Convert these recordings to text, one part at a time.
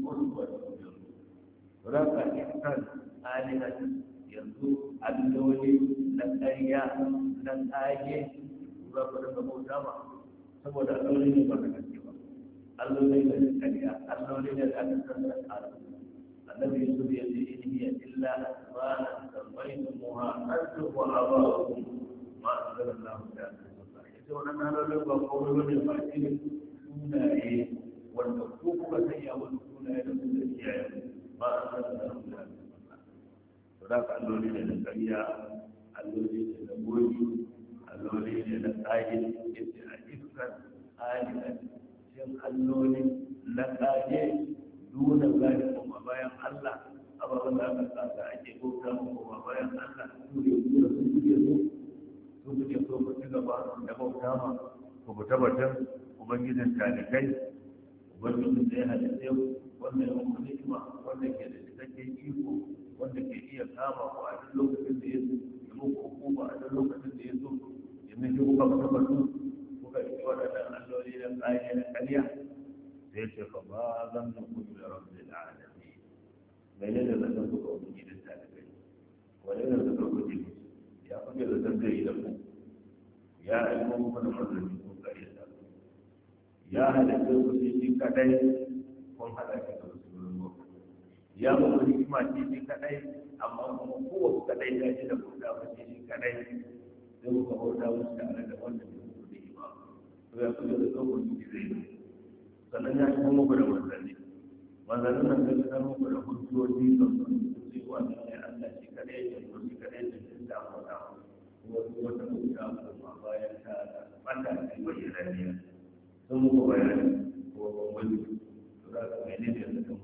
uswatun raka ihsan alihan yanzu alloli na ƙarya na ƙage za ku dinga bauta ma saboda alloli ne ba da gaske ba alloli ne da ƙarya alloli ne da aka san da tsara annabi yusuf ya ce in hiya illa asma'an sammaytumuha antum wa aba'ukum ma anzalallahu ta'ala ita wannan alloli ba komai bane ba shi sunaye wanda ko kuka sanya wani sunaye da kuka kiyaye ma anzalallahu ta'ala da ka alloli ne da ƙarya alloli ne da goyi alloli ne da ƙage yace a iskan alihan shin alloli na ƙage duna zai kuma bayan Allah ababen da aka tsaka ake bauta kuma bayan Allah su ne kuma su kuke so ku ci gaba da bauta ma ku bi tabbatar ubangijin talikai ubangijin da ya halitta wanda ya muku ni'ima wanda ke da cikakken iko wanda ke iya kama ku a duk lokacin da ya so ya muku hukuma a duk lokacin da ya so ya miji kuka tabbatu kuka yi waɗannan alloli da ƙayyar da ƙarya sai ce fa ba zan da ku da rabbil alamin mai ne da zan ku ga wani gidan talibai wani ne da zan ku ji ya kuke da zan zai da ku ya aiko muku da manzanni ko ƙarya da ya halatta ku shi kadai kun haɗa shi da wasu ya muku hikima ce shi kadai amma kuma kowace kadai ya ce da bauta ba ce shi kadai sai muka bauta musu tare da wanda bai muku da hikima to ya kuka da tsawon yi zai yi sannan ya shi muku da manzanni manzannin nan zai fitar muku da hujjoji don su ce wani ne Allah shi kadai ya ce shi kadai ya ce da bauta kuma su wata bauta kuma bayan ta ɓata ce bayyananniya sun muku bayani ko wani to za ka mai ne da ya zaka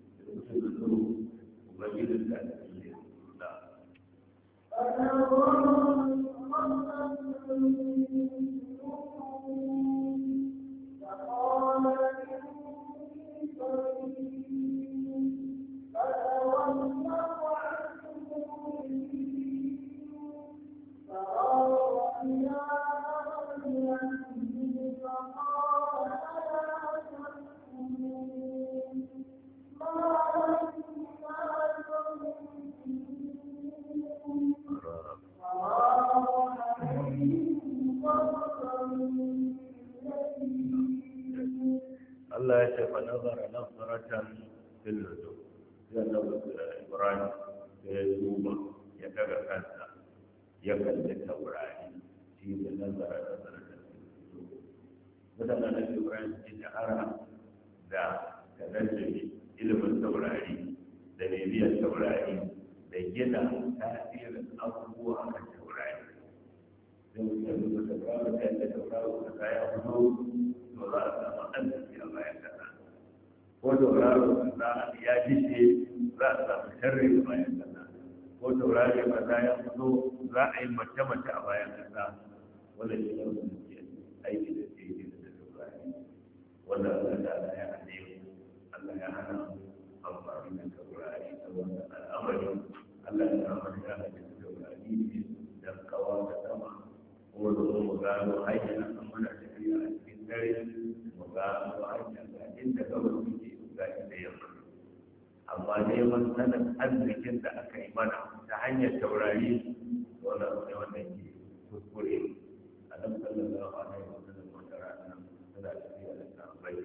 Allah ya ce fa nazara nazaratan fil nujum ya nabi Ibrahim ya duba ya daga kansa ya kalli taurari shi da nazara nazaratan fil nujum mutanen da Ibrahim ya shahara da tadajjudi ilimin taurari da bibiyar taurari da gina tasirin abubuwa a kan taurari sai mutum ya duba taurari da yadda taurari da kaya fito to za a samu arziki a bayan kasa ko tauraro kaza ya dishe za a samu sharri a bayan kasa ko tauraro kaza ya fito za a yi mace-mace a bayan kasa wanda shi ne wanda ke aiki da ke yi da taurari wanda Allah ta ya hane Allah ya hana amfani da taurari ta wanda al'amarin Allah ya hana ya hane taurari ne don kawo da sama ko da mu gano hanyar amana tafiya a cikin dare mu gano hanyar ga inda gaba suke ga inda yamma amma neman sanin arzikin da aka yi mana ta hanyar taurari wannan ne wanda ke kuskure a nan sallallahu alaihi wa sallam wata rana suna tafiya da sahabbai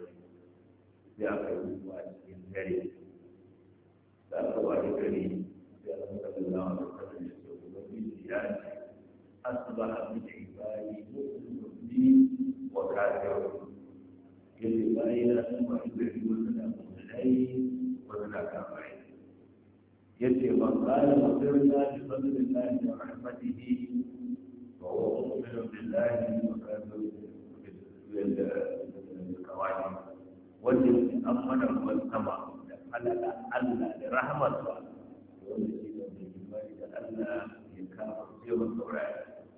sai aka yi zuwa cikin dare da aka wani gari sai aka sallallahu alaihi wa sallam ya ce ubangiji ya ce asbaha min ibadi mu'minun bi wa kafirun yace bayan sun ba gari wasu da mu'minai wasu da kafirai yace man qala mu'minuna bi fadlillahi wa rahmatihi fa huwa mu'minun billahi wa kafirun bil kawai wanda yake amana ruwan sama da halala Allah da rahmatsa wanda shi da imani da Allah ya kafa yawan sauraya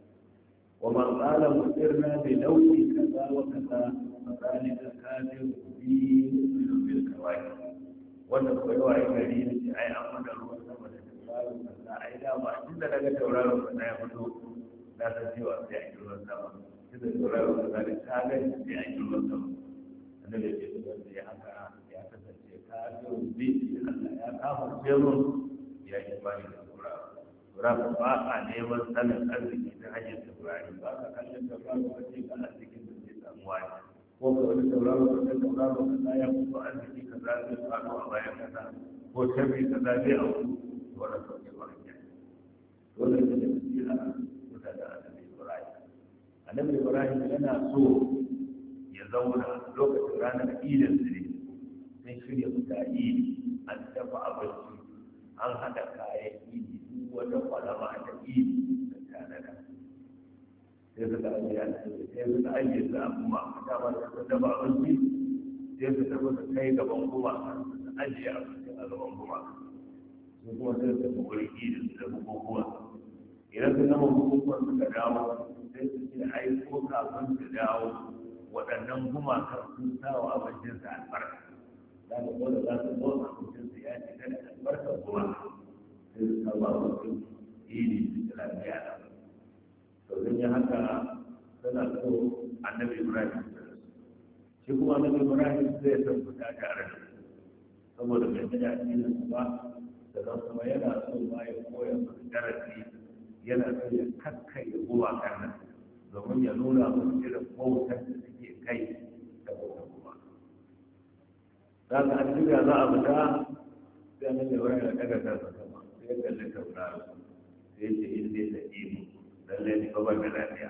ومن قال مؤمنا بلون كذا وكذا فذلك كافر به يؤمن بالكواكب wannan koyawa ya gari ne ce ai an mana ruwan sama da tauraro kaza ai da ba tun da daga tauraro kaza ya fito na san cewa sai an yi ruwan sama tun da tauraro kaza da ta gani sai an yi ruwan sama annabi ya ce wanda ya haka ya kasance kafirin bi Allah ya kafa mun ya yi bani da tauraro ba a neman sanin arziki ta hanyar taurari ba ka kallon tauraro ba ce ga arzikin da zai samu wani ko ka wani tauraro ka san tauraro ka za ya kuma arziki ka za zai faru a bayan kasa ko sharri ka za zai auku wannan sauke ba hanya dole ne da tsira mutane annabi Ibrahim. Annabi Ibrahim yana so ya zauna lokacin ranar idin su ne sun shirya mutane an dafa abinci an haɗa kayan idi wata kwalama da idi da tanada sai suka ajiye su a kuma dama da suka dafa abinci sai su tafi su kai gaban kuma su ajiye abinci a gaban kuma su kuma sai su tafi wurin idi su da bukukuwa idan su gama bukukuwan suka dawo sai su ce ai ko kafin su dawo waɗannan gumakan sun sawa abincin su albarka za su zo da za su zo abincin su ya ce da albarkar gumaka sai su saba wasu idi su lafiya da to zan yi haka suna so annabi Ibrahim shi kuma annabi Ibrahim zai san fita tare da su saboda bai tsaya addinin su ba sannan kuma yana so ma ya koya musu darasi yana so ya kakkai gumakan nan domin ya nuna musu irin bautar da suke kai da bautar gumaka za ka an shirya za a fita sai annabi Ibrahim ya daga kansa sama sai ya kalli tauraro sai ce in dai da imo lallai ni babar da lafiya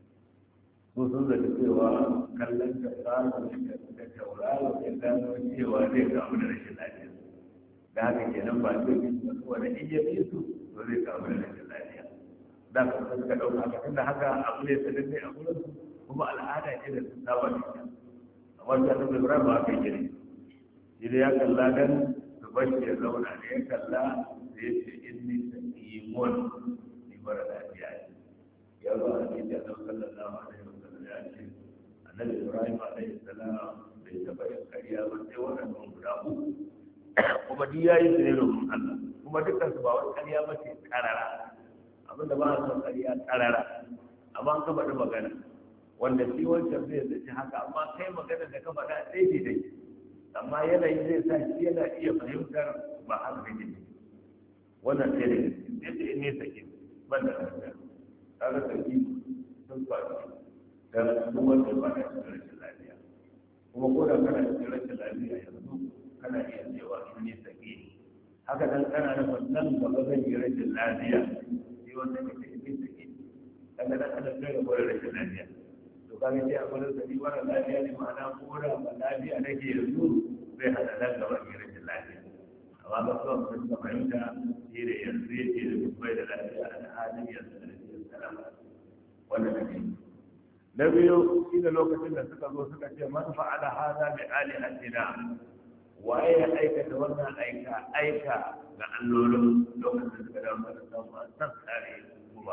ko sun zata cewa kallon tauraro da tauraro ya gano cewa zai kamu da rashin lafiya da haka kenan ba zai yi su wani in ya fi su to zai kamu da rashin lafiya da ka suka ɗauka haka tunda haka abu ne sananne a gurin kuma al'ada ce da sun saba da ita amma ta nuna ibrahim ba haka yake ne shi da ya kalla dan su bashi ya zauna da ya kalla da ya ce inni sakimun ni mara lafiya ne ya zo a cikin da sallallahu alaihi wasallam ya ce annabi ibrahim alaihi salam bai taɓa yin ƙarya ba sai waɗannan guda uku kuma duk ya yi su ne domin Allah kuma dukkan su ba wani ƙarya ba ce ƙarara abinda ba a son ƙarya ƙarara amma an ka faɗi magana wanda shi wancan zai zaci haka amma kai magana da ka faɗa ɗaya dai amma yanayi zai sa shi yana iya fahimtar ba haka kake ne wannan sai da yadda in ne sake ban da lafiya kaga saki sun faɗi da duk wanda ba da rashin lafiya kuma ko da kana cikin rashin lafiya yanzu kana iya cewa in ne sake haka dan kana nufin nan gaba zan yi rashin lafiya sai wanda kake in ne sake kaga dan ana kai da gwada rashin lafiya to kaga sai a gwada sani mara lafiya ne ma'ana ko da ba lafiya nake yanzu zai hada nan gaba in yi rashin lafiya amma ba su sun ka fahimta shi da yanzu yake da bai da lafiya a halin yanzu da rashin salama wannan ne na biyu shi da lokacin da suka zo suka ce man fa'ala hada bi alihatina waye ya aikata wannan aika ga allolin lokacin da suka dawo da samu san tsare kuma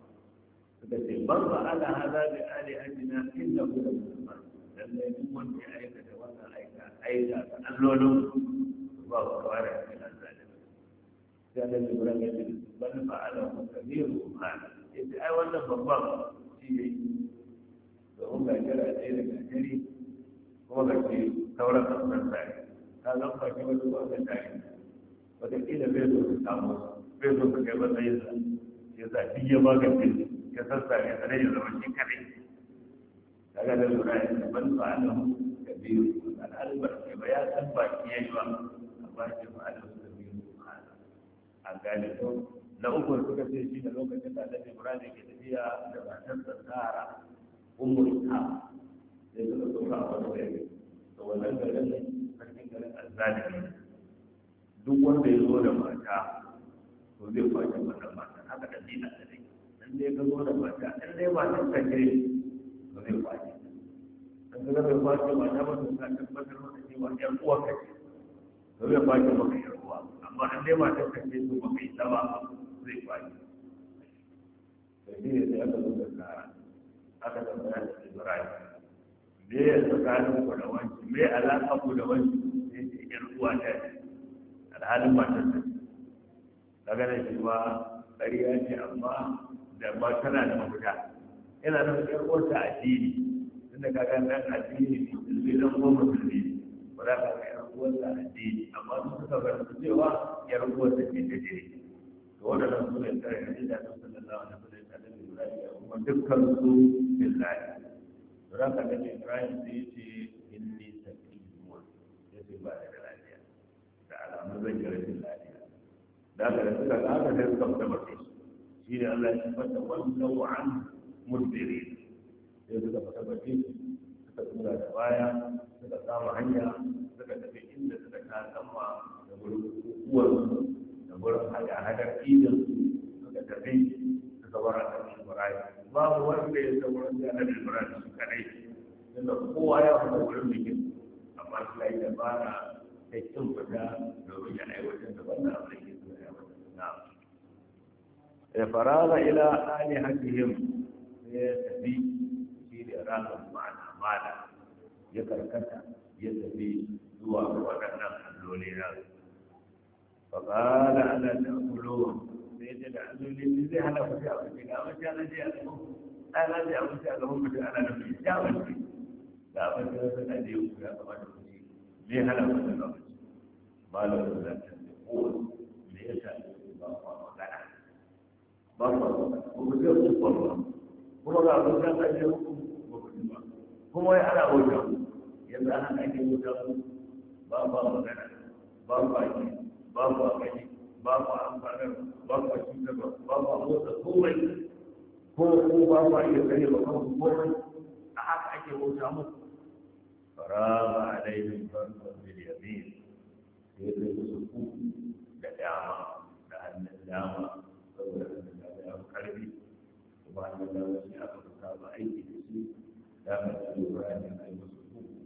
suka ce man fa'ala hada bi alihatina innahu la musulman lalle duk wanda ya aikata wannan aika ga allolin ba ku fara cikin azzalimi sai da Ibrahim ya ce bal fa'ala kabiru hada yace ai wannan babban shi yayi domin ga jira ɗaya da gajeri kuma ga ce sauran kasuwar tsari ta zan fashe wasu wanda tsari wataƙila bai zo su samu bai zo su kai matsayinsa ya sa shi ya magance ya sassare sa ya zama shi kaɗai daga da lura ya ce ban fa'alahu kabiru al'adun ba ce ba ya san ba ki yayi ba amma ce fa'alahu kabiru a gane to na uku suka ce shi da lokacin da Annabi Ibrahim ke tafiya da matarsa Sara umar ta sai suka tsoka a wani gari da wannan garin sarkin garin azzalimi duk wanda ya zo da mata to zai kwace wannan mata haka da dina da dai dan dai ka zo da mata dan dai matan ka ce to zai kwace dan ka zai kwace mata ba to ka tabbatar maka cewa ƴan uwa ka ce to zai kwace maka ƴan uwa amma dan dai matan ka ce to ba kai ba zai kwace sai ne sai aka zo da Sara aka tambaya da Ibrahim me ya tsakanin ku da wanci me alaƙa ku da wanci sai ce ƴar uwa ta ce alhalin matar ta daga da shi ma ƙarya ce amma da ba tana da mafita yana da ƴar uwarta addini tunda ka ga dan addini musulmi dan ko musulmi ba za ka ga yan uwansa addini amma su suka bar su cewa yar uwansa ce ta jini to wadannan su ne tsare da da sallallahu alaihi wasallam da Ibrahim kuma dukkan su billahi to ran ka da Ibrahim sai ce inni saqimun yace ba da lafiya da alamun zan yi rashin lafiya da ka da suka ga haka sai suka fita bace shi ne Allah ya tabbata wallahu an mudbirin sai suka fita bace suka tura da baya suka samu hanya suka tafi inda suka kasamma da wurin uwarsu da wurin hada-hadar idin suka tafi suka bar annabi Ibrahim babu wanda ya san wurin da annabi Ibrahim su kadai inda kowa ya fita wurin bikin amma shi ya yi dabara ta kin fita domin ya aiwatar da wannan abin da ke so ya wata na'am ya faraza ila alihatihim sai ya tafi shi da ranar ma'ana ya karkata ya tafi zuwa waɗannan alloli na faƙala ana da kulo sai ce da alloli ne zai hana kuce a kuce ga abinci ana je a gaban ana je abinci a gaban kuce ana da mai shawanci ga abinci wasu na je ku ya kamata kuce me hana kuce ga abinci malamin da ta ce ko me ya sa ba kwa magana ba kwa magana ko ku ce ku kwa ba kuma ga abinci an ajiye ku ba ku ba kuma ya ana wuta yanzu ana ake wuta ba ba magana ba ba ki ba ba gani ba ba amfanar ba ba cutarwa ba ba motsa komai ko ba ba iya gani ba kan komai a haka ake wuta musu faraba alaihim farko bil yamin sai sai su ku da dama da hannun dama saboda hannun dama ya fi karfi kuma hannun dama shi aka fi saba aiki da shi da aka ce Ibrahim ya kai musu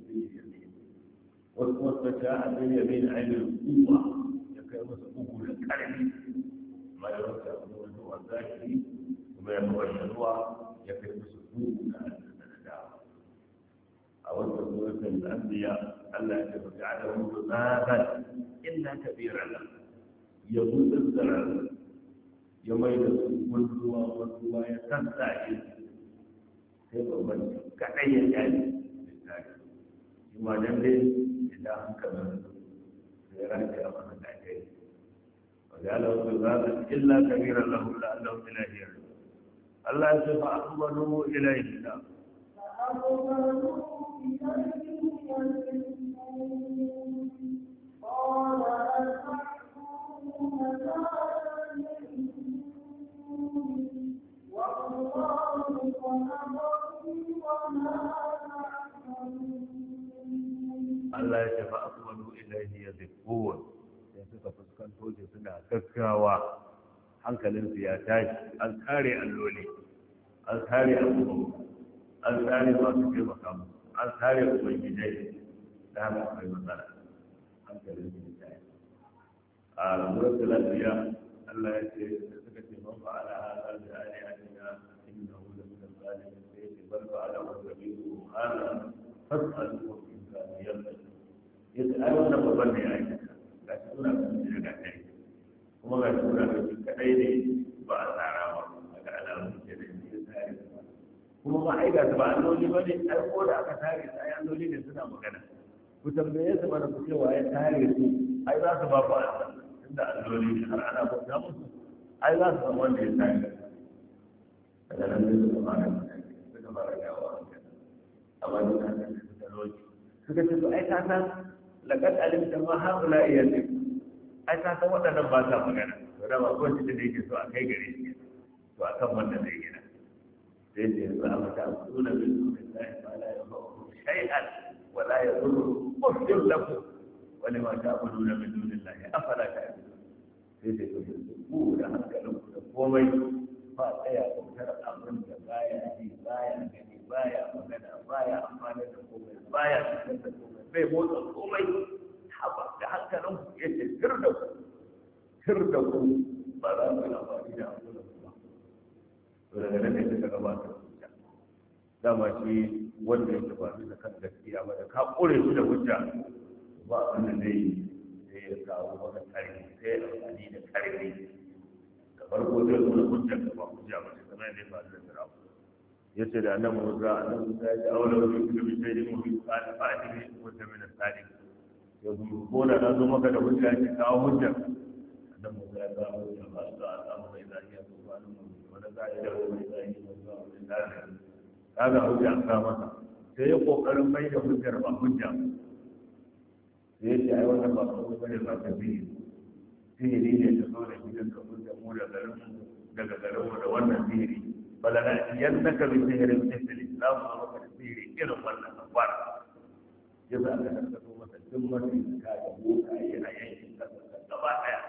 wasu ta abin yamin ainihin kuwa ya kai masa uku da ƙarfi bayan wata wani wazaki kuma ya kawai ruwa ya kai masa uku da hannun da dama a wata suratun anbiya Allah ya tafi ala wani zagan illa kabiran ya buɗe zarar ya mai da su ruwa ya sassaƙe sai babban kaɗai ya ƙyale shi ma dan dai idan hankalin sai ranke a wani ɗaya wajen alawar zaɓin illa kabiran lahu la'allahu ilahi Allah ya ce fa aqbalu ilayhi da Allah ya tafi asmanu ilaihi ya zikuwa sai suka fuskanto shi suna gaggawa hankalinsu ya tashi an kare alloli an kare abubuwa an kare masu taimaka musu an kare ubangijai da haka akwai matsala hankalinsu ya tashi a suratul lafiya Allah ya ce da suka ce man fa'ala hadha bi alihatina innahu la min al-zalimin sai ce bal fa'ala wa sabilu hadha fas'aluhu in kana yaqin yace ai wannan babban ne ai ga shi suna kan shi daga kai kuma ga shi suna kan kadai ne ba a tsara ba daga alamun ke da shi tsari kuma ba ai ga ba alloli ba ne ai ko da aka tare su ai alloli ne suna magana ku tambaye su mana ku cewa ya tare su ai za su ba ku ansa tunda alloli ne har ana bauta musu ai za su san wanda ya tare daga nan sai su fara suka fara yawa amma duk haka ne suka roki suka ce to ai ka san laƙar alimta ma haɗula iya ne ai ka san waɗannan ba sa magana to da ba kowace da yake so a kai gare shi to a kan wannan zai gina sai da yanzu a mata a suna bin sunan lahi ma la ya ba'u shay'an wa la ya zuru ufdin lakum wa lima ta'buduna min dunillahi afala ta'qilun sai da yanzu ku da hankalin ku da komai ba tsaya bautar abin da baya ji baya gani baya magana baya amfani da komai baya fitar da komai bai motsa komai haba da hankalin ku ya ce sir da ku ba za ku yi amfani da hankalin ku ba to daga nan ne suka gabata hujja dama shi wanda ya tafi bisa kan gaskiya ba da ka kore shi da hujja ba abin da zai sai ya kawo maka karfi sai ya amfani da karfi da farko zai zo da hujja ka ba hujja ba sai kamar yadda ya faru da sarawa yace da annabi Musa ya ce aula wa yu'minu bi shay'in mu bi qala fa'ati bi kunta min as-sadiq ya ko da na zo maka da hujja ki kawo hujja annabi Musa ya kawo hujja ba za a samu mai zaki a tsofanin mu wanda za a yi da wani zaki da zuwa wani zaki kaga hujja an kawo masa sai ya kokarin mai da hujjar ba hujja sai ya ce ai wannan ba kuma bane ba ta biyu sihiri ne ta zo da gidan ka hujja mu da daga garinmu da wannan sihiri balana yannaka bi sihirin misli za mu zama maka da sihiri irin wannan kafara yasa aka karkato masa duk masu ka da bokaye a yankin kasar gaba daya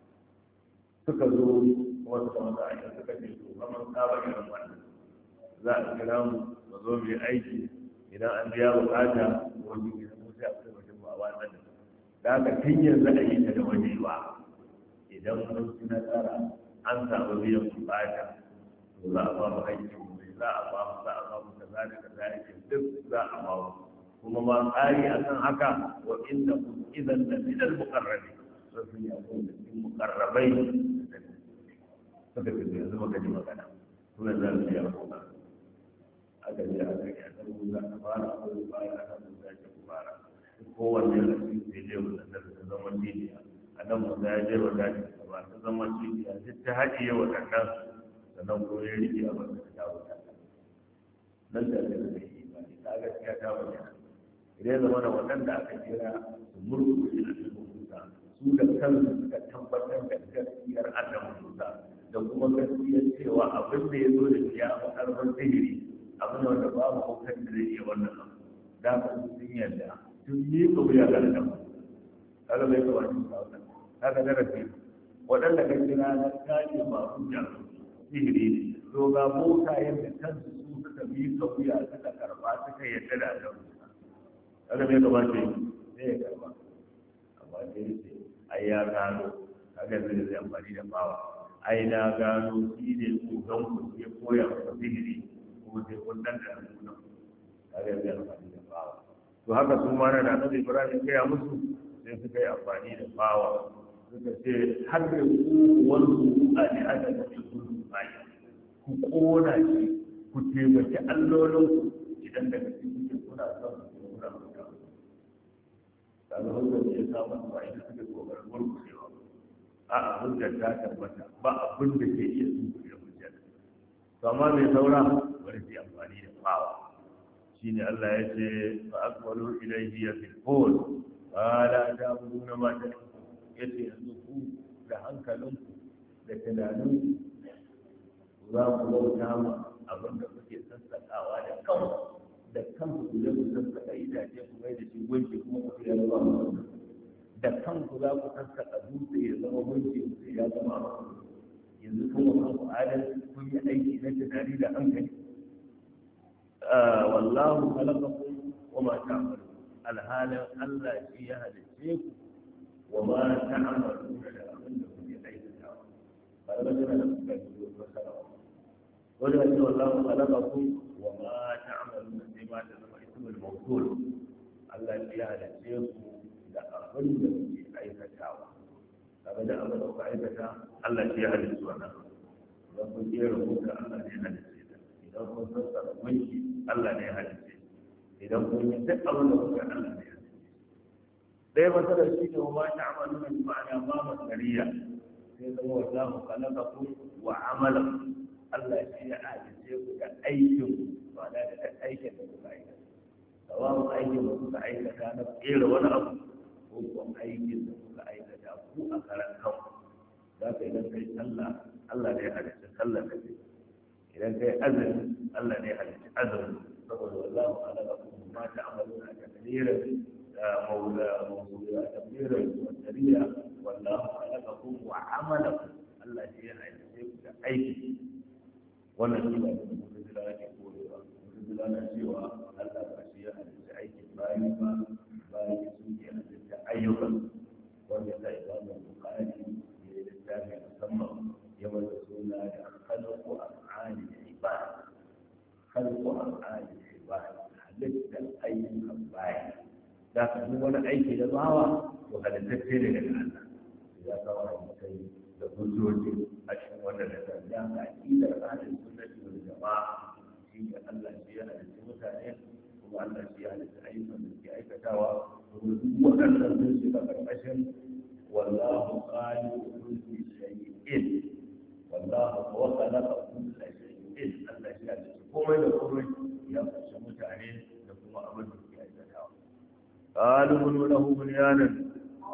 suka zo wasu da wata ayyuka suka ce to kamar saba irin wannan za a kira mu mu zo mu yi aiki idan an biya bukata wani gidan mu sai a kai wajen mu a wannan da haka tun yanzu a yi ta da wajewa idan mun ci nasara an samu biyan bukata to za a ba mu aikin mu za a ba mu kaza da kaza yake duk za a ba mu kuma ma tsari akan haka wa inda kun idan da min al muqarrabi sai ya ko da muqarrabai suka ce yanzu magana magana to ne za su yi ko aka ji aka yi aka rubuta a fara a wani bayan aka rubuta shi fara kowanne da shi sai dai wannan da ta zama cibiya a nan mu ya je wata ce ba ta zama cibiya duk ta haɗiye waɗannan sannan ko ya rike a wata ta wuta nan da ta zai yi ba ta gaskiya ta bayyana idan zama da waɗanda aka kira su murkushe a cikin musa su da kansu suka tabbatar da gaskiyar annabi musa da kuma gaskiyar cewa abin da ya zo da shi ya fi ƙarfin sihiri abin wanda babu hukar da zai iya wannan abu da ka sun yarda sun yi kauya ga da kaga bai ga wani sauka kaga darasi waɗanda ka kira na kaje ba hujja sihiri ne to ga mota yadda kansu su suka yi kauya suka karba suka yarda da Allah kaga bai ga wani sai ya karba amma sai ai ya gano kaga zai amfani da bawa ai na gano shi ne kogan ku ya koya masa sihiri ko sai kun dan da nuna kare da amfani da bawa to haka su ma na da Annabi Ibrahim ya musu sai suka yi amfani da bawa suka ce har da ku wanzu a ne aka da ku bai ku kona shi ku taimaki allolin ku idan daga cikin kuna son ku kuna mutum kaga hujjar da ya samu ba ita suke kokarin murkushewa a hujjar ta tabbata ba abin da ke iya tunkuɗe hujjar to amma mai saura bari su amfani da bawa shine Allah ya ce fa aqbalu ilayhi yasifun qala ta'buduna ma ta'budun yace yanzu ku da hankalinku da tunaninku za ku bauta ma abin da kuke sassaƙawa da kanku da kanku ku zai ku sassaƙa itace ku mai da shi gunki kuma ku ya zama mutum da kanku za ku sassaƙa dutse ya zama gunki ku ya zama mutum yanzu kun wa kanku adalci kun yi aiki na tunani da hankali wallahu khalaqakum wa ma ta'malun alhalin Allah shi ya halice ku wa ma ta'malun da abin da kuke aikatawa ba da magana da kuka yi fasara wanda ya ce wallahu khalaqakum wa ma ta'malun sai ma da zama ismul mawsul Allah shi ya halice ku da abin da kuke aikatawa kaga da abin da kuka aikata Allah shi ya halice wannan idan kun kera kuka Allah ne ya halice ta idan kun sassara mulki Allah ne ya halice idan kun yi duk abin da kuka Allah ne ya halice dai masalar shi ne ma ta'amalu min ma'ana ma masariya sai zama wallahu khalaqakum wa amalakum Allah shi ya halice ku da aikin ba da aikin da kuka aikata sawa'un aikin da kuka aikata na kera wani abu ko kuma aikin da kuka aikata ku a karan kanku za ka idan kai sallah Allah ne ya halitta sallah ka ce idan kai azumi Allah ne ya halitta azumi saboda wallahu khalaqakum ma ta'maluna takdiran mawla takdiran wa tariya wallahu khalaqakum wa amalakum Allah shi ya halitta ku da aiki wannan shi ba da mutum da yake koyewa mutum da na cewa Allah ba shi ya halitta aikin bayi ba bayi su ke halitta ayyukan wanda ta imamu Bukhari ya yi littafi musamman yawan da suna da khalqu af'ali ibad khalqu af'ali ibad halitta ayyukan bayi da ka duk wani aiki da bawa to halittacce ne daga Allah ya kawo mutai da hujjoji a cikin wannan da ta da aqidar ahlus sunnah wal jama'a shi shi Allah shi ya halitta mutane kuma Allah shi ya halitta ayyukan da suke aikatawa kuma duk waɗannan sun shiga ƙarƙashin wallahu khaliqu kulli shay'in wallahu huwa khalaqa kulla shay'in Allah shi ya halitta komai da komai ya kunshi mutane da kuma abin da suke aikatawa qalu bunu lahu bunyanan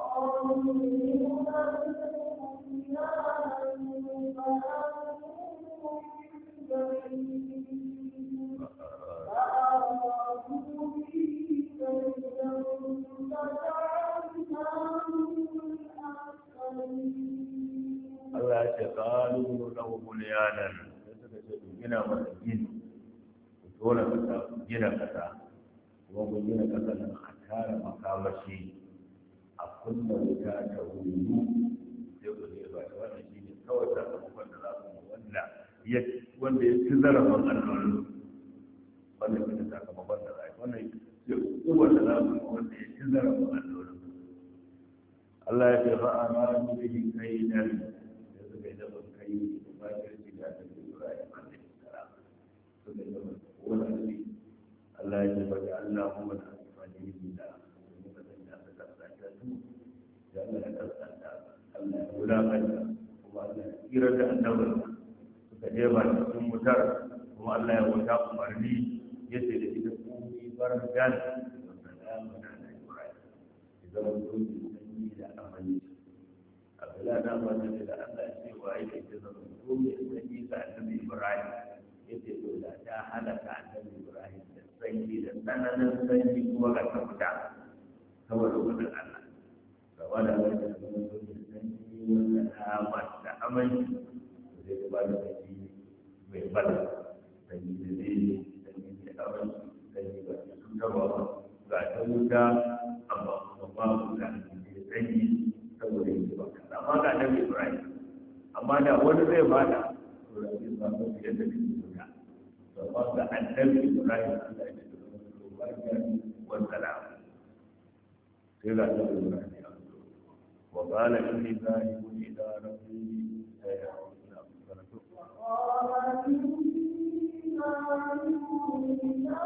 Allah ya ce ƙalu lahu bunyanan sai suka ce ku gina masa gini ku tona kasa ku gina kasa kuma ku gina kasa nan a tara makamashi a kunna wuta ta wuru sai ku ne ba wannan shi ne kawai sakamakon da za ku wanda ya ci zarafin allolin wannan shi ne sakamakon da za ku wannan sai uwar da za ku wanda ya ci zarafin allolin Allah ya ce fa'ama bihi kaidan da kai ba ka ci da ta Ibrahim alaihi salam to da wannan shi Allah ya ce da Allahumma fadili da muka da ta kasance su da Allah ya kasance Allah ya wulakanta kuma Allah ya kira da annabi suka je ba cikin mutar kuma Allah ya wuta umarni yace da ita komai barjan da salamu da Ibrahim idan mun yi da amani abdullahi da wanda da Allah ya ce wa yake da zama komai da yi ga annabi Ibrahim yace to da ta halaka annabi Ibrahim da sanyi da tsananin sanyi kuma ga tafuta saboda wannan Allah gaba da wanda da zama komai sanyi wanda ta da aminci zai ga ba da sanyi mai bala sanyi da zai sanyi da aminci sanyi ba da cutarwa ga ta wuta amma kuma babu da sanyi saboda yi ba amma ga nan Ibrahim amma da wani zai bada to da zai samu yadda ke zuwa to ba ga annabi Ibrahim Allah ya ce to barkan wa salam sai ga annabi Ibrahim ya zo wa qala inni zahibun ila rabbi sayahuna sanatu wa qala inni zahibun ila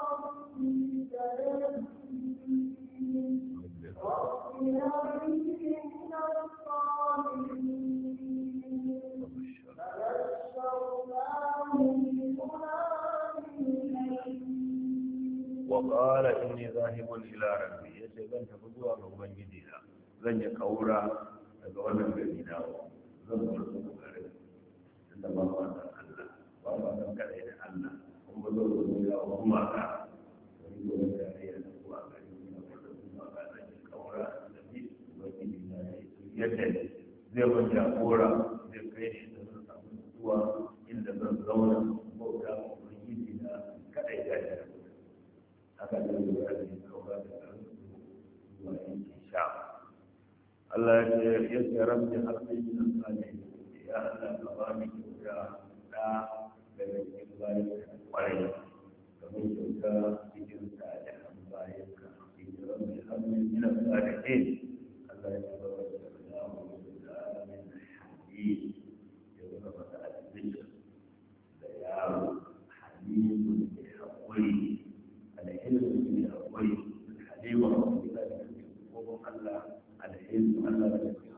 وقال إني ذاهب إلى ربي yace zan tafi zuwa ga ubangiji na zan yi kaura daga wannan gari na zan bar su gari tunda ba ba da Allah ba ba da kada da Allah kuma zo zo ya kuma ka wani gobe da ya da kuwa gari ne ba da kuma ka zan yi kaura da bi ubangiji na yadda zai ban jagora zai kai ni da zan samu zuwa inda zan zauna bauta wa ubangiji na kada ya da haka da zuwa da kaura da zuwa yankin sha Allah ya ce rabbi harbi min salihin ya Allah ka ba ni kyauta da daga cikin bayan kwarai kamar kyauta cikin salihan bayan ka cikin rabbi harbi min salihin Allah ya ce ba da Allah da min hadid ya zama da hadid da yaro hadid da hakuri alhilm da hakuri halima da Allah الحلم الله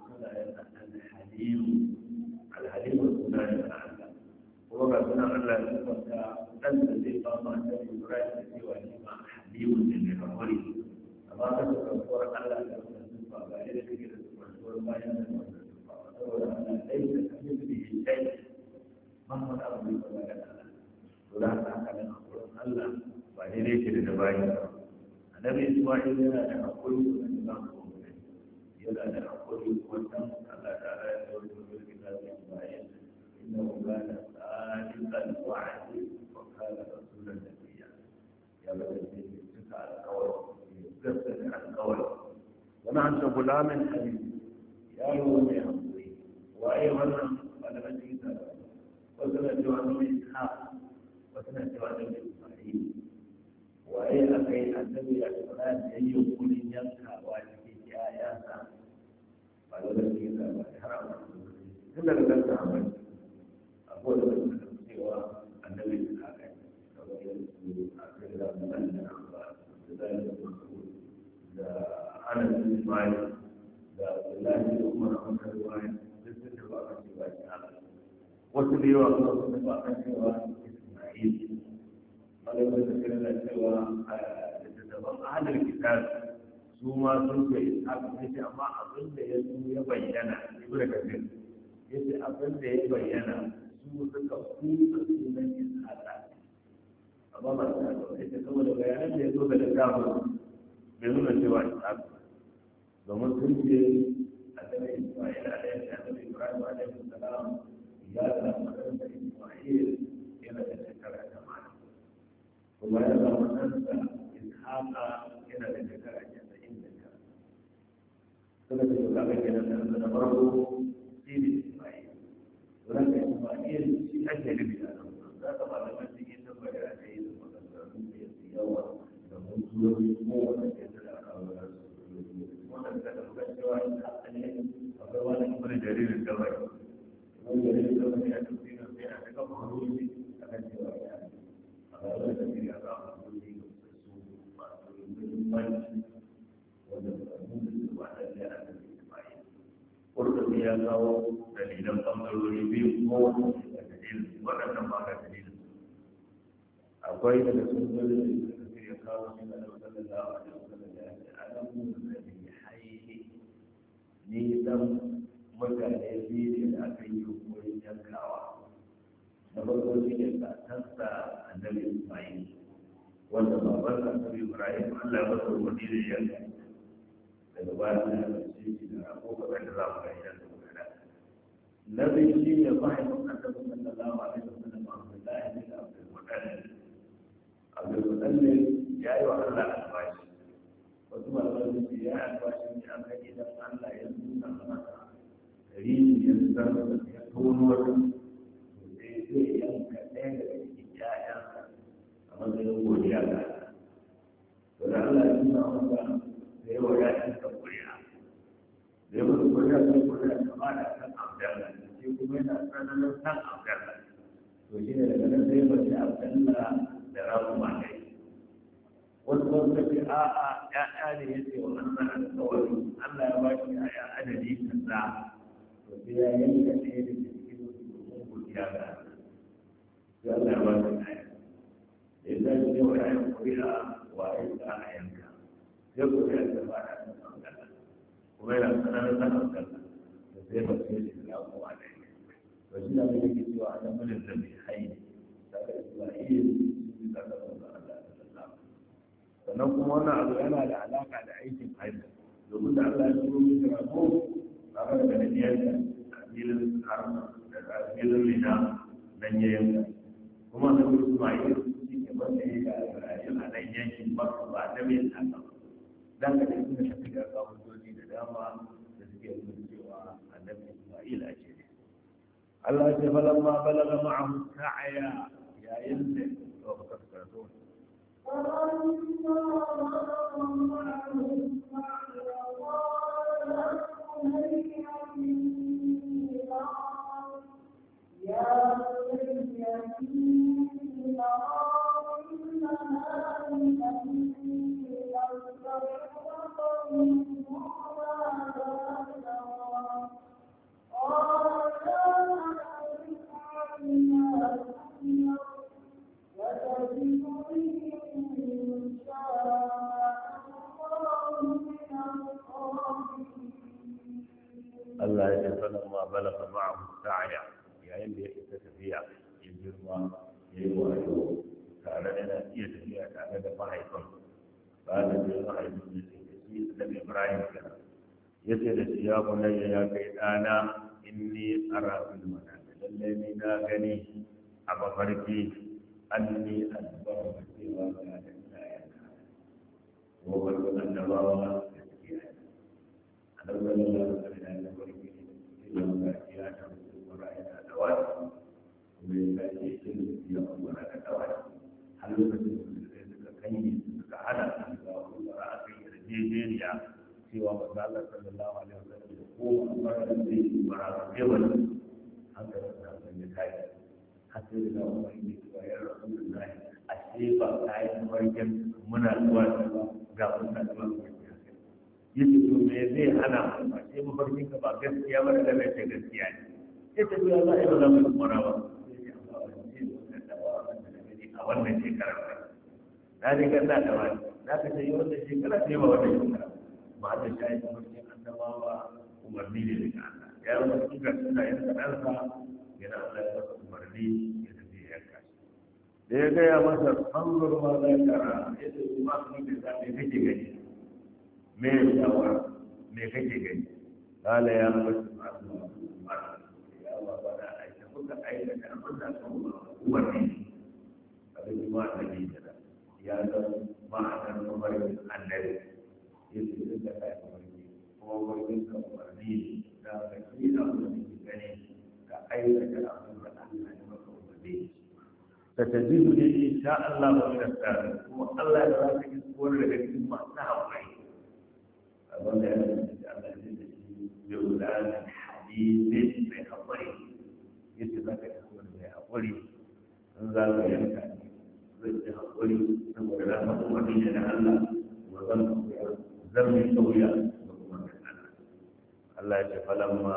الحليم الحليم والسنان الأعلى وقع سنة الله يسمى أنت زي قام النبي إبراهيم سوى لما حليم للحمري أما تسمى سورة الله يسمى بعيدة كده سورة ما يسمى سورة الله ليس كمثله شيء مهما أمر فلا يتعلم ولا تعلم أقول الله بعيدة كده نبايا النبي إسماعيل أنا أقول من الله yana da hakuri wannan Allah ta'ala ya dawo da mulki da bayan innahu kana sadiqan wa'di wa kana rasulan nabiyya ya bada shi cika alƙawari ya gaskata alƙawari wani an ta gulamin hadisi yaro mai hakuri waye wannan malaman cikin sa wasu na cewa ne ha wasu na cewa ne Isma'il waye akai annabi ya tsara da yunkurin yankawa cikin yayansa ba da wani ke da ba har a tun daga kan sahabai abuwa da wani da cewa annabi da haka da أكثر من الأخبار لذلك المسؤول إذا أنا في إسماعيل إذا الله أمر أمر الرواية لست تبقى في هذا وتبي وأخبر تبقى في إسماعيل قال يقول سوى لتتبقى هذا الكتاب ثم سوف إسحاق يجي أما أظن يبين يقول كثير يجي أظن يبين سوف تكون سنة إسحاق أما ما سألوا يجي سوى بيانا يزول الكتاب بدون سوى إسحاق domin sun ce annabi Isma'il alaihi annabi Ibrahim alaihi salam ya samu ɗansa Isma'il yana da shekara 80 kuma ya samu ɗansa Ishaqa yana da shekara 99 suka ce ka ga kenan ɗansa na farko shi ne Isma'il don haka Isma'il shi ake nufi a nan za ka ba da masu yin nan bayanai da maganganu da yawa da mutuwoyi ko wanda ke da al'amuran wannan da muka cewa akwai wani kuma jaririn da bai wani jaririn da bai a tafsirin sai a daga maharuji a kan cewa ya a wani tafsiri a kan maharuji da su masu muhimmanci wanda ba su da su ba da ya a cikin ismail kurkuku ya kawo dalilan ɓangarori biyu ko wani da dalilin waɗannan ba ga dalilin akwai daga sun zuri da suka ya kawo shi da sallallahu alaihi wasallam ya ce alamun da ni dan mutane biyu da aka yi wurin yankawa na farko shi ne kakansa annabi Ismail wanda babansa annabi Ibrahim Allah ya masa wani da yanka daga baya sai ya ce shi da abubuwan da za mu ga idan da magana na biyu shi ne mahaifin annabi sallallahu alaihi wasallam Abdullahi bin Abdul Muttalib Abdul Muttalib ya yi wa Allah albashi wasu malamai ce ya albashi ne an kai idan Allah ya nuna masa rijiyar sarrafa ya tono wata to sai zai yanka ɗaya daga cikin ƴaƴansa a matsayin godiya ga Allah to da Allah ya nuna masa sai wa ƴaƴansa kuri'a da ya mutu kuri'a sai kuri'a kama da kan Abdallah sai kuma yana tsananin kan Abdallah to shi ne daga nan sai bace Abdallah da rakuma kai wasu wasu ce a'a ya'ya ne ya ce wa Allah alƙawari Allah ya ba shi ya'ya adadi kaza to sai ya yanka ɗaya da cikin domin godiya ga Allah sai Allah ya ba shi ya'ya da ya zai ce wa ya'yan kuri'a wa ya sa a yanka sai kuri'a ta ba da kan Allah kuma yana tsananin kan Allah da sai ba sai shi da kuma da ya to shi da mai yake cewa an mulin da bai haini da Isra'il su da Allah sannan kuma wannan abu yana da alaka da aikin hajji domin da Allah ya turo min rago tare da nadiyarsa a filin harma da filin rina nan ya yanka kuma na gudu Ismail shi ke wanda ya ga Ibrahim a nan yankin Makka ba da mai tsaka dan ka da suna tafi da kamusoji da dama da suke nuna cewa annabi Ismail a ce ne Allah ya ce falamma balaga ma'ahu sa'aya yayin da ka karanta Allah ya ce ma balaga ma'ahu sa'ya yayin da ya isa tafiya ya girma ya yi wayo tare da iya tafiya tare da mahaifin ba da jin mahaifin ya ce da shi da Ibrahim kenan ya ce da shi ya bunayya ya kai ɗana inni ara fil manam lalle ni na gani a mafarki anni asbahu cewa ga da ina yanka wa wani annabawa da suke yi annabawa da suke yi wanda ya ta mutumura yana da wani kuma ya ce shi ya umara da dawai har lokacin da sai suka kai suka hana su ga umara a kan yarjejeniya cewa ba za Allah sallallahu alaihi wasallam da ko umara da zai yi umara da yawan haka da san ya kai har sai da umara ne cewa ya rasulullahi ashe ba kayan farkin muna zuwa ga muna zuwa yace to me zai hana mu ba sai mafarkin ka ba gaskiya ba da mai ce gaskiya ne yace to ya za a yi ba za mu mura ba a wannan shekarar na ji ganna da wani na ka ce wannan shekara ce ba wannan shekara ba da shayi mafarkin annabawa umarni ne daga Allah ya yi wasu ga suna yin kaɗansa yana Allah ya masa umarni ya tafi ya yanka da ya gaya masa ɓangar ma za kara ya ce su ma su ne da me kake gani me ya shawara me kake gani kala ya masu masu ya ba ba da aika kuka aikata abin da kan umarni abin da ma da ne da ya zan ma'anar umarnin annabi ya ce duk da kai umarni kuma umarnin ka umarni da ka yi abin da ke gani ka aikata abin da Allah ya maka umarni فتجدني إن شاء الله من السابق والله لا يكون لك ما نهضي أظن أن الله بأولاد حديث بخطري يتبقى يكون بأقولي ذلك يمكن ضد أقولي نقول لا تقوم به الله وظن ذنبي سويا الله فلما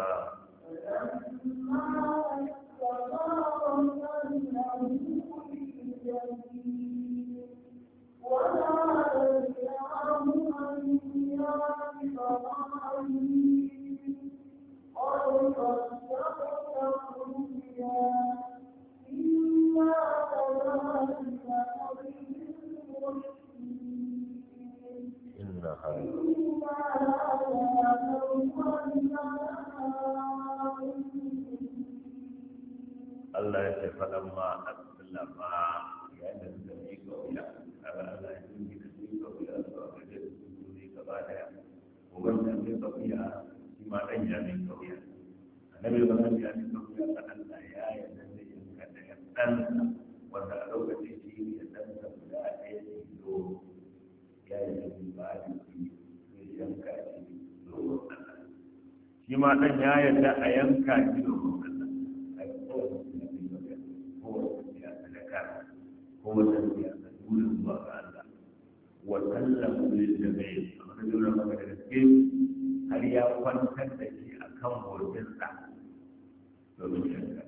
Allah ya ce falamma aslama yayin da suka yi kauya kaga Allah ya yi da su kauya zuwa ga su ne gaba daya uban da ya kauya shi ma dan ya ne kauya annabi ba zan ya ne kauya ga Allah ya yarda da yin kada ya dan wanda a lokacin shi ne dan da guda ɗaya ne do ya yi ba da shi zai yanka shi do Allah shi ma dan ya yarda a yanka shi do هو الذي يقول الله تعالى وسلم للجميع رجل ما كان هل يكون كذلك أكم وجزء لو شك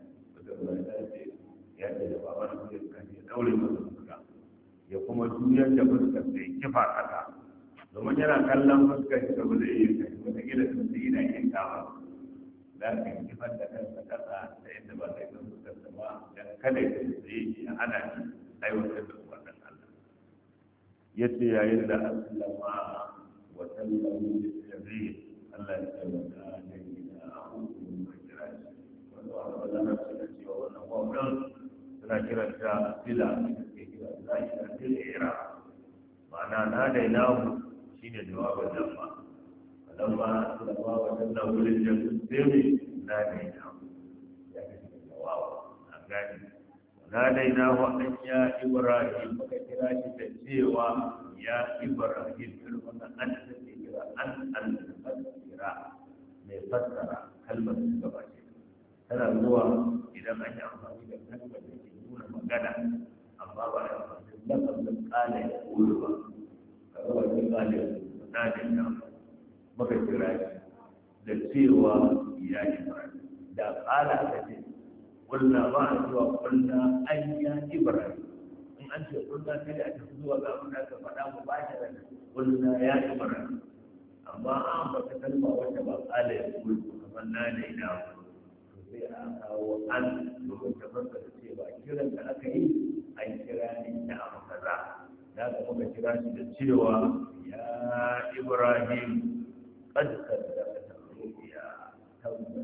يأتي لبعض كان يدور المسلمين يقوم الدنيا جبر كذي كيف أكذا لما جرى كلام مسكين قبل إيه وتجد تسينا ينتهى لكن كيف أنت كذا لأن بعض المسلمين كذا تسيء أنا aiwatar da wannan Allah yace yayin da aslama wa sallamu lillahi Allah ya tabbata da ina hukumin kira wannan wannan suna cewa wannan wannan suna kiranta sila ke kira zahira til ira ma'ana na da ilahu shine jawabin lamma lamma aslama wa sallamu lillahi na da ilahu ya kace jawab an gani ناديناه أن يا إبراهيم فكرا تتسيوا يا إبراهيم كلمة أن تتسيوا أن تفسر مفسر كلمة الزواج هذا هو إذا ما يعمل كلمة تكون مجانا أما بعد لفظ قال يقول فهو قال ناديناه فكرا تتسيوا يا إبراهيم da ƙala ta ce قلنا ما هو قلنا أن يا إبراهيم إن أنت قلنا كذا تفضوا قامنا فلا مباشرة قلنا يا إبراهيم أما أما تكلم وجب قال يقول فمنا ليناه في أو أن لو تفضل السيبا كلا كأكيد أي كراني نعم كذا لا تقوم كراني السيوا يا إبراهيم قد صدقت الرؤيا توبة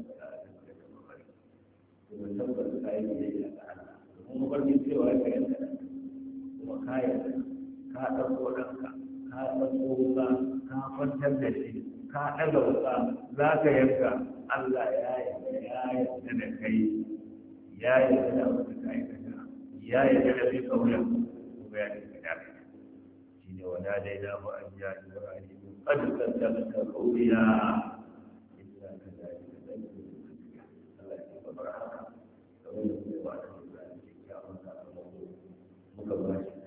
kuma tabbata ka yi biyayya ga Allah kuma mafarkin cewa ya yanka kuma ka yarda ka ɗauko ɗanka ka ɗauko wuka ka kwantar da shi ka ɗaga wuka za ka yanka Allah ya yarda da kai ya yarda da wata ka aikata ya yarda da bai kauya kuma ya yarda da kai shi ne wa dai na ba an ja Ibrahim qad saddaqta ru'ya illa kadhalika Allah ya tabbata muka ba shi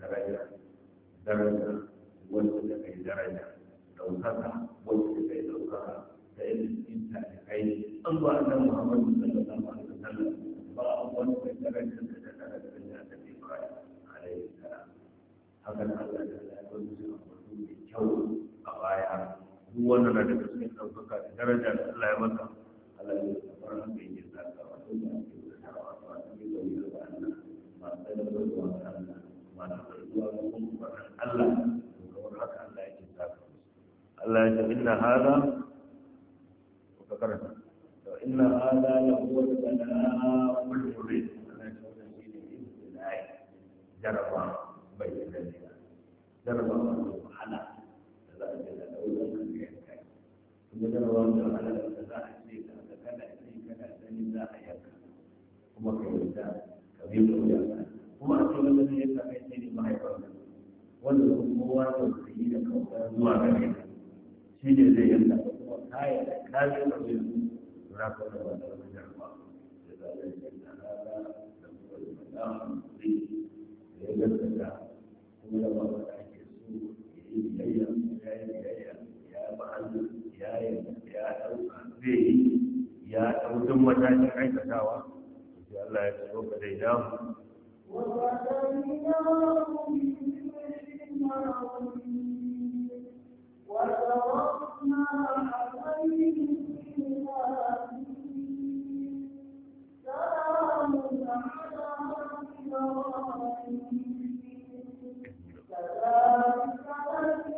daraja daraja wanda ta kai daraja ɗaukaka wanda ta kai ɗaukaka da yadda cikin talibai an ba a nan muhammadu sallallahu alaihi wasallam ba a wani mai daraja da ta daraja da ta fi ibrahim alaihi salam hakan allah ta ya wani su amfani mai kyau a baya duk wannan na daga cikin ɗaukaka da daraja da allah ya masa allah ya kafar haka yake zaka wato da ake zatawa wato ne da wuri da allah masu da zuwa ga allah masu zuwa ga kuma allah to kamar haka allah yake zaka Allah ya ce inna hada ka karanta to inna hada la huwa al-bala'ul mubin Allah ya ce shi ne ibtilai jaraba bai da dina jaraba ne wahala da za a ce da daular kan kai kuma jaraba ne wahala da za a ce da kana sani za a yanka kuma ka yi da ka bi da kuma a ce wannan ne ya kai ne mahaifarka wanda kowa da yi da kawai zuwa gare ka shi ne zai yanda kuma kayan da kayan da zai zura ka da wata wata jarfa da za a yi da hada da kuma da madamun zai da ya gaskata kuma da babu da ake so ya yi biyayya ya ba hannu ya ɗauka zai yi ya ɗaukin matakin aikatawa sai Allah ya tsoro ka dai damu وتركنا عليه في سلام على إبراهيم كذلك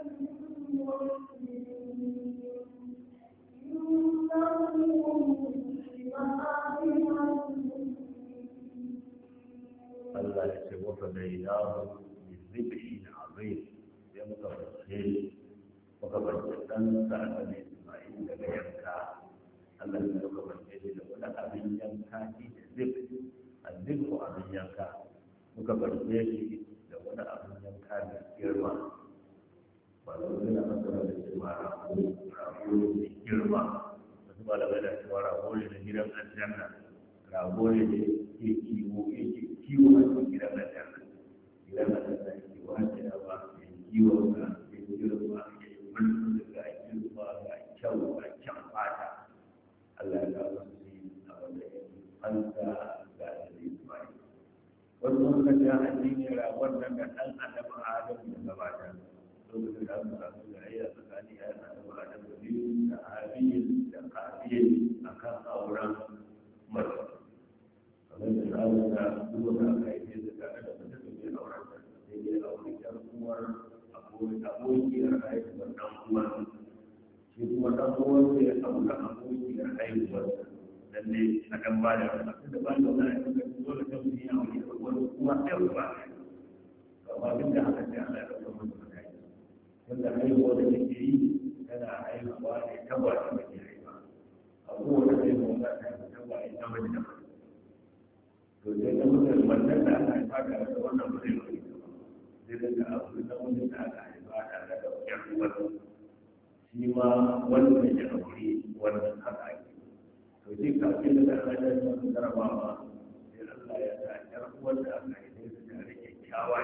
Allah ya ce wata da ilahu bi zibhi azim ya muka bace muka bace dan sa ne Isma'il daga yanka Allah ya muka bace shi da wani abin yanka shi da zibhu abin yanka muka bace shi da wani abin yanka da girma ba da wani na masana da cewa rago da girma wasu malamai da cewa rago ne na gidan aljanna rago ne da ke kiwo a cikin gidan aljanna gidan aljanna ke wace ba ke kiwo ga ke girma ke mulki ga girma ga kyau ga kyan fata Allah ya kawo su a wanda ya fanta ga Annabi Ismail wasu suka ce addini ragon nan da ɗan Annabi Adam da gabata lokacin da aka samu jayayya tsakanin ya Annabi Adam da biyu da Habil da Qabil akan auren mace kamar da zamu ga duk da aka yi da tare da mutum da ke auren ta sai dai aure ƴar uwar abokiyar haihuwar ɗan uwar shi kuma ɗan uwar sai ya aure abokiyar haihuwar dan ne a ɗan ba da rana da ba da wani aiki dole ta mutum ya aure ƴar uwar kuma ɗan ba amma duk da haka sai Allah ya ɗauka musu mataki wanda haihuwar da take yi tana haihuwa ne tabbata da ke haihuwa a kowace haihuwa za ta haihu tabbata ita mace da mace to sai da mutum wannan da aka haifa da da wannan ba zai wani sai daga abu na wani da aka haifa tare da yan uwar shi ma wanda ya aure wannan haka ake to shi kafin da aka haifa da su jarabawa sai Allah ya sa yan uwar da aka haifa su tare kyakkyawa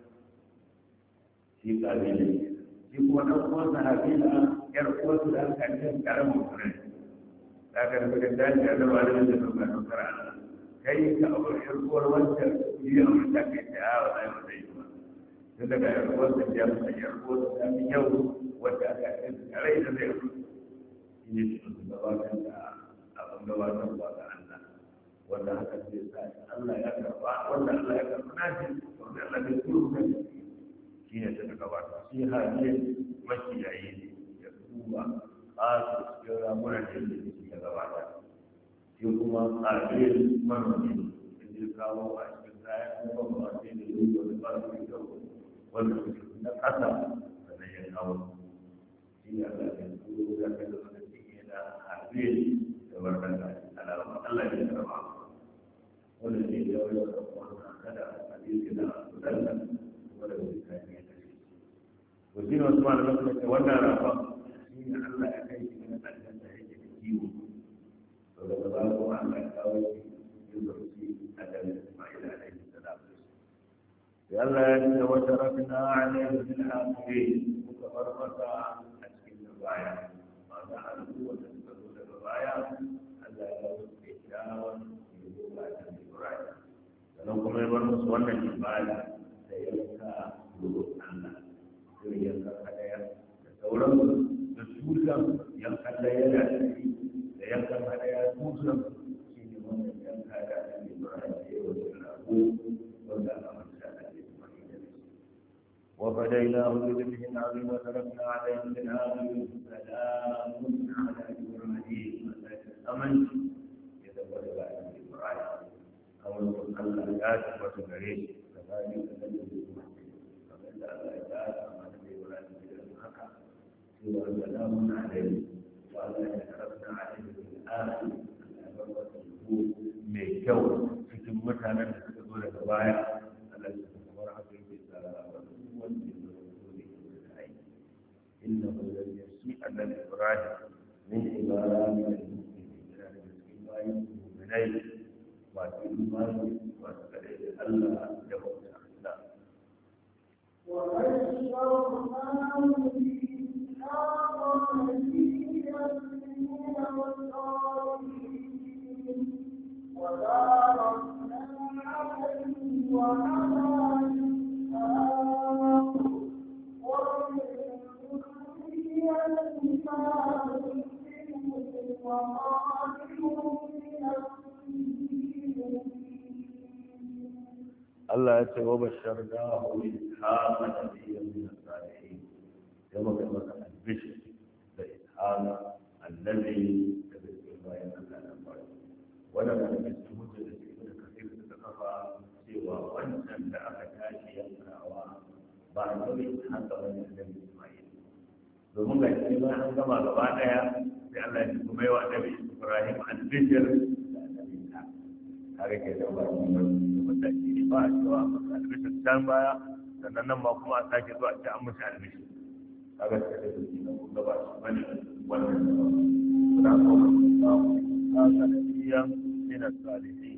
shi kafin da shi kuma ɗan uwar sa habila yar uwar da aka haifa karamin kuren da aka haifa da daji a zama da suka dokar Allah kai ka abu yarkuwar wancan yi a wata kai ta yawa zai wata yi ba tun daga yarkuwar da ya fi yarkuwar da ta fi yau wadda aka yi a rai da zai rufu shi ne su gabatar da abin gabatar ba ga Allah wanda haka zai sa Allah ya karba wanda Allah ya karba na shi wanda Allah bai turu da shi ne suka gabata shi hajiyar makiyayi ne ya duba ƙasa cikin ramunan da ya gabata shi kuma ƙarfiyar manomi da zai kawo a cikin kayan kuma ba sai da yi wani ba su kyau wanda su na ƙasa sannan ya kawo shi ne Allah ya turo da kai da wani ciki na ƙarfiyar da wannan da alamun Allah ya karba wanda ne da yawon da wannan kada a cikin da kudalla kuma da wani kayan ya kashe to shi ne wasu malamai suka ce wannan rafa shi ne Allah ya kai shi na ƙarshen da yake da kiwo daga baya kuma Allah ya kawo shi yin zurfi a dalilin Ismail alaihi salam يلا يجب وتركنا عليه في الآخرين متفرقة أشكال الرواية ماذا عنه وتنتظر الرواية ألا يلوث إشاء في لغة الرواية فلنكم يبرمس وانا الجبال سيلقى لغة الله سيلقى خليا تتولم تسوسا يلقى ليلة سيلقى خليا سوسا شيني وانا يلقى الرواية وفديناه بذبح عظيم وتركنا عليه في الآخرين سلام على إبراهيم أمن يتولى عن إبراهيم أمن الله لا تثبت عليه كذلك الذي فمن لا يتعالى عن إبراهيم بالحق سوى سلام عليه وعلى تركنا عليه في الآخرين الأمر mai kyau cikin mutanen da suka zo daga baya Allah ya kamar haka yake tsara wa wanda ya zo da ai inna lillahi shi annabi Ibrahim min ibrahim al-muslimin da cikin bayin mu'minai wa imani wa kare Allah da bauta Allah wa ashhadu وباركنا عليه وعلى إسحاق ومن ذريتهما Allah ya ce wa bashar da hu ishaq nabiyyan min as-salihin sai muka masa albishir da ishaq annabi da bai bayan Allah na fara wannan da ke cikin hujja da ke da kafir da kafa cewa wancan da aka tashi yankawa ba annabi ishaq ba ne annabi Isma'il domin ga shi ba an gama gaba daya sai Allah ya kuma yi wa annabi Ibrahim albishir da annabi ishaq kare ke da wani mataki ne ba a cewa a masu albishir can baya sannan nan ma kuma a sake zuwa ce an mashi albishir kaga ta da zuci na kuma ba shi bane wannan da ba suna kuma samu ta sanadiyya min as-salihin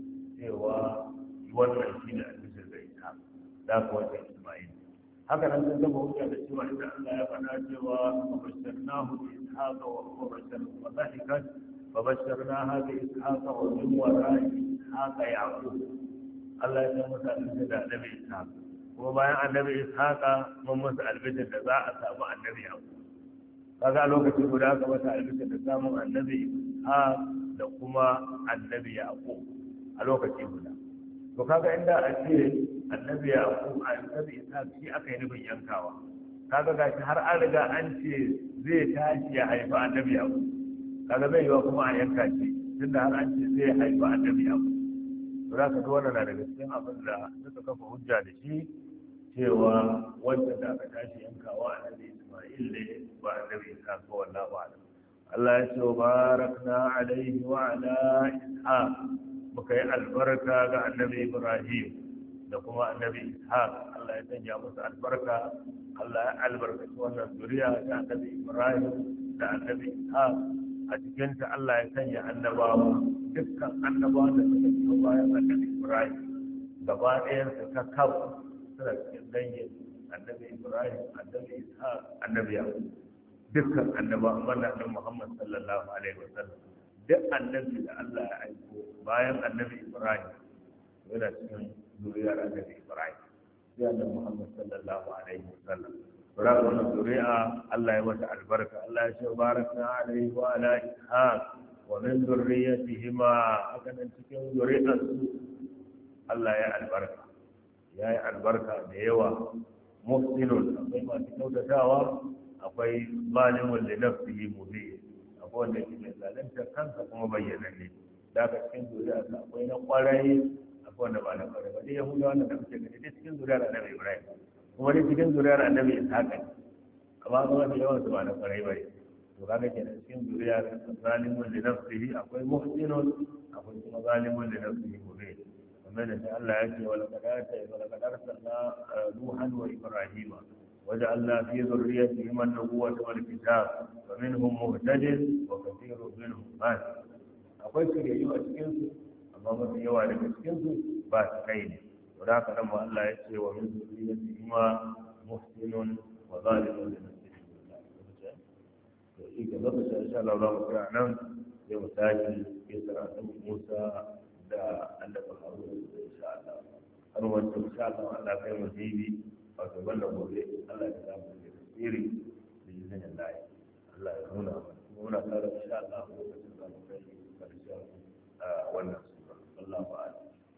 cewa wannan shi ne albishir da ita da kuwa ta Isma'il haka nan sun gaba hujja da cewa idan Allah ya faɗa cewa mabashirnahu bi ishaqa wa mabashirnahu wa dhahikat فبشرناها بإسحاق ومن وراء إسحاق يعقوب الله ya musa albishir da annabi ishaq kuma bayan annabi ishaq mun musa albishir da za a samu annabi yaqub kaga a lokacin guda aka masa albishir da samun annabi ishaq da kuma annabi yaqub a lokacin guda to kaga inda a ce annabi yaqub annabi ishaq shi aka yi nufin yankawa kaga gashi har an riga an ce zai tashi ya haifi annabi yaqub kaga zai yiwa kuma a yanka shi tunda har an ce zai haifa annabi abu to za ka ga wannan na daga cikin abin da suka kafa hujja da shi cewa wancan da aka tashi yankawa annabi Isma'il ne ba annabi Isa ko wallahu a'lam Allah ya ce barakna alaihi wa ala ishaq muka yi albarka ga annabi Ibrahim da kuma annabi Ishaq Allah ya sanya musu albarka Allah ya albarkaci wannan zuriya ta annabi Ibrahim da annabi Ishaq a cikinta Allah ya sanya annabawa dukkan annabawa da suka fito bayan annabi Ibrahim gaba ɗayan su ta kawo suna cikin dangin annabi Ibrahim annabi Ishaq annabi Yaqub dukkan annabawa annabi Muhammad sallallahu alaihi wasallam duk annabi da Allah ya aiko bayan annabi Ibrahim yana cikin zuriyar annabi Ibrahim sai annabi Muhammad sallallahu alaihi wasallam Berapa zuriya Allah yang masa albarka Allah ya barakna alaihi wa ala ishaq wa min dhurriyyatihima akan cikin zuriyar su Allah ya albarka da yawa muhsinun akwai masu kyautatawa akwai zalimun li nafsihi mubin akwai wanda yake mai zalunta kansa kuma bayyananne da ka cikin zuriya akwai na kwarai akwai wanda ba na kwarai ba dai yahudawa da muke gani dai cikin zuriyar annabi Ibrahim kuma dai cikin zuriyar annabi ishaq ne amma kuma da yawan su ba na kwarai bane to kaga kenan cikin zuriyar zalimun li nafsihi akwai muhsinun akwai kuma zalimun li nafsihi mubin kamar da Allah ya ce wala qad arsalna nuhan wa ibrahima waja'alna fi dhurriyyatihim an-nubuwwata wal kitab wa minhum muhtadin wa kathirun minhum fasiq akwai shiriyu a cikin su amma mafi yawa daga cikin su ba su kai ne وذاك لما الله يسير ومن ذريتهما محسن وظالم لنفسه إذا بقي إن شاء الله تعالى يوم تاجي يسرع موسى دا ألف هارون إن شاء الله أنا إن شاء الله الله كي مجيبي وتبلغ به الله يسلم بالتفسير بإذن الله الله هنا ترى إن شاء الله والنصر والله أعلم.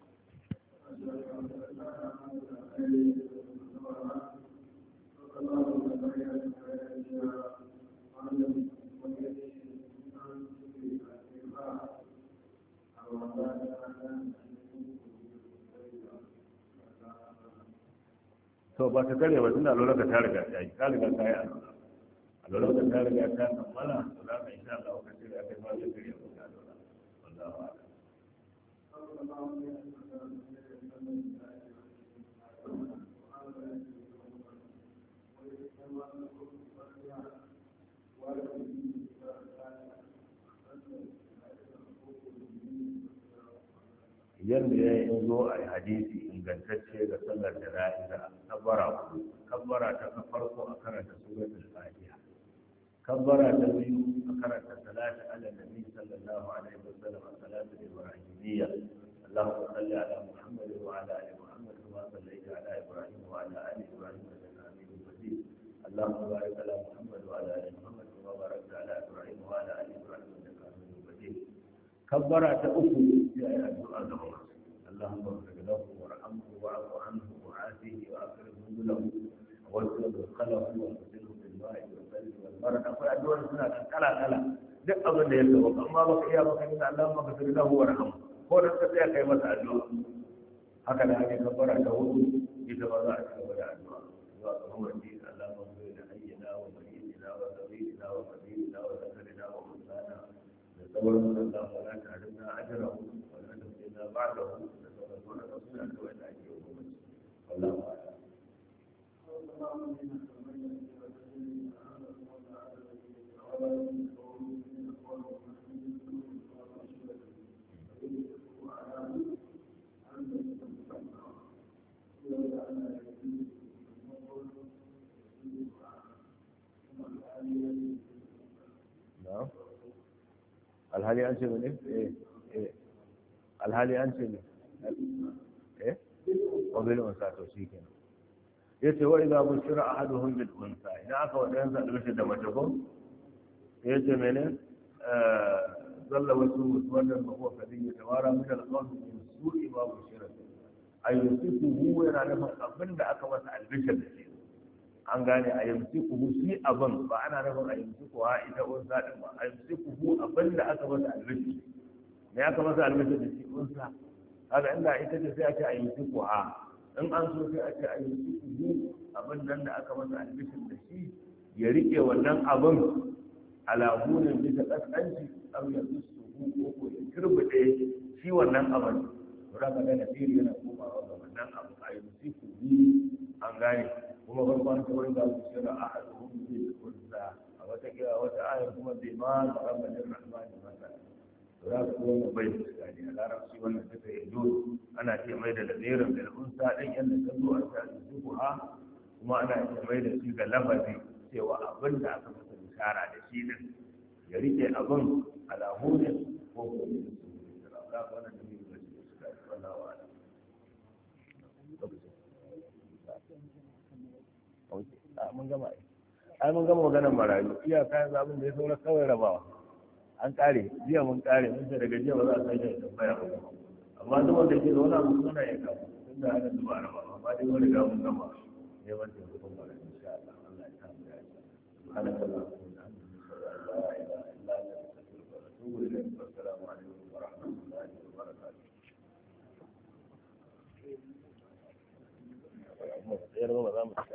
to ba ta kare ba tunda lura ka ta riga ta yi ka riga ta yi a lura ka ta riga ta kammala to za ka insha Allah ka ce da kai ma zai kare ba ta lura wallahi a'lam. yadda ya yi zo a hadisi ingantacce ga sallar jana'iza kabbara ta farko a karanta suratul fatiha, kabbara ta biyu a karanta salatu ala nabi sallallahu alaihi wasallam salatu ibrahimiyya Allahumma salli ala Muhammad wa ala ali Muhammad kama sallaita ala Ibrahim wa ala ali Ibrahim innaka Hamidum Majid Allahumma barik ala Muhammad wa ala ali Muhammad kama barakta ala Ibrahim wa ala ali Ibrahim innaka Hamidum Majid. kabbara ta uku sai ayi addu'a ga Allah اللهم اغفر له وارحمه واعف عنه وعافيه واكرم نزله واغفر خلقه واغسله بالماء والثلج والبرد akwai addu'ar suna kan kala duk abin da ya kawo amma baka iya baka ni Allahumma ghfir lahu warhamhu ko da ka tsaya kai masa addu'a haka da ake kabbara ta hudu ita ba za a ci gaba da addu'a zuwa ga mawadi Allahumma ghfir li hayyina wa mayyitina wa sayyidina wa fadilina wa zakarina wa unsana da sauran Allahumma la ta'rimna ajrahu wa la tufsina ba'dahu والله أعلم. نعم. الهالي أنت من إيه؟ الهالي أنت من إيه؟ وبالأنثى توشيكنا yace wa idza bushira ahaduhum bil unsa idan aka wadan sa albishir da mace ko yace mene zalla wasu wannan ba huwa kadin ya tawara min al qawl min su'i ma bushira ayyusiku hu yana nufin abinda aka masa albishir da shi an gane ayyusiku hu shi abin ba ana nufin ayyusiku ha ita unsa din ba ayyusiku hu abinda aka masa albishir me aka masa albishir da shi unsa haka inda ita ce sai a ce ayyusiku ha in an so sai a ce a yi su abin nan da aka masa albishin da shi ya rike wannan abin alahunin bisa ƙasƙanci abu ya su ko ko ya turbuɗe shi wannan abin za ka gane fili yana komawa ga wannan abu a yi su an gane kuma farkon ta wani zasu shira a haɗu zai kunsa a wata ayar kuma zai ma ga ramanin rahmanin masana za ka kuma bai da tsari a larabci wannan suka yi dole ana ce mai da lamirin da unsa ɗin yadda ta zo a sa'adun zuku ha kuma ana ce mai da shi ga lafazi cewa abin da aka masa bishara da shi din ya rike abin alahunin ko ko ne su za ka wannan da ne da su suka yi wannan wa'ala mun gama maganar marayu iyaka yanzu abin da ya saura kawai rabawa an kare jiya mun kare mun ce daga jiya ba za a sake tambaya ba amma duk wanda ke da wani abu suna ya kawo tun da haka zuwa raba amma dai wani ga mun gama neman taimakon mara insha Allah Allah ya samu ya ci ana kallon da la ilaha illa anta astaghfiruka wa atubu ilayk wa assalamu alaikum wa rahmatullahi wa barakatuh ba za mu